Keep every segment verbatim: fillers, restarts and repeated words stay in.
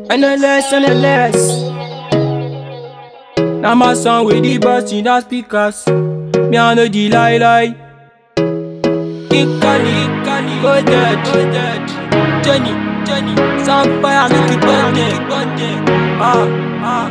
And the less and the less. Now my song with the bus in the speakers. Me I know the lie lie. Ikali, Ikali, go dead, go dead. Jenny, Jenny, some fire make it burn it, burn it. Ah, ah.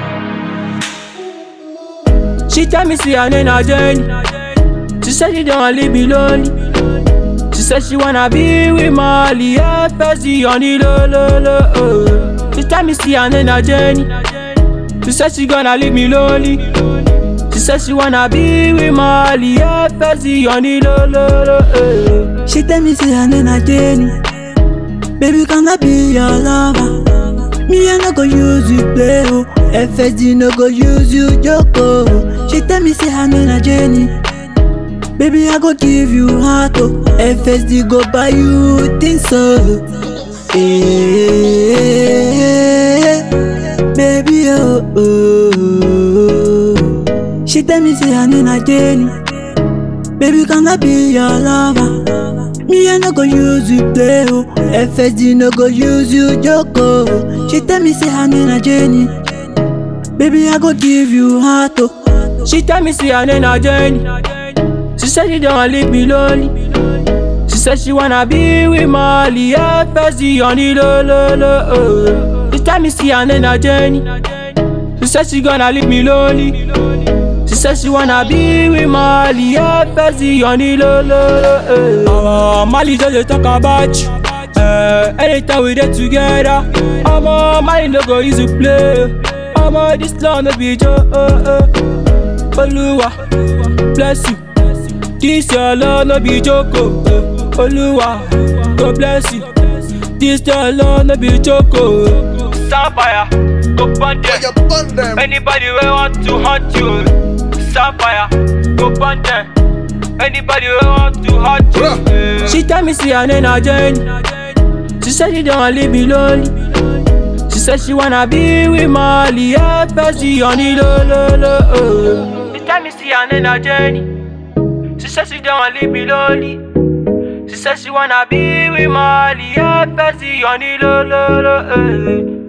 She tell me see her name a Jenny. She said she don't wanna leave me lonely. She said she wanna be with Molly, F S D on the low, low, low. Oh. She tell me see her name a Jenny. She said she gonna leave me lonely. She said she wanna be with Molly, F S D on the low, low, low. Oh. She tell me say her name a Jenny. Baby, can I be your lover? Me I no go use you play, oh. F S D no go use you joke, oh. She tell me say her name a Jenny. Baby, I go give you heart, oh. F S D go buy you things, so hey, baby, oh, oh, oh. She tell me say her name a Jenny. Baby, can I be your lover? Me I no go use you play, oh. F S D no go use you joke, oh. She tell me say her name a Jenny. Baby, I go give you heart, oh. She tell me see her name a Jenny. She said she don't wanna leave me lonely. She said she wanna be with Molly, F S D on the low, low, low. Oh. She tell me see her name a Jenny. She said she gonna leave me lonely. She said she wanna be with Molly, F S D on the low, low, low. Oh. Uh, Molly just dey talk about you. Uh, anytime we dey together, I'm uh, Molly no go easy play. I'm uh, this love no be joke. Uh, uh. Oluwa, bless you. This your love no be joke, oh. Oluwa, God bless you. This your love no be joke, oh. Sapphire, go burn them. Anybody who want to hurt you, Sapphire, go burn them. Anybody who want to hurt you. She tell me see her name a Jenny. She said she don't wanna leave me lonely. She said she wanna be with Molly, F S D on the low, low, low. Oh. She tell me see her name a Jenny. She said she don't wanna leave me lonely. She said she wanna be with Molly, F S D on the low, low, low.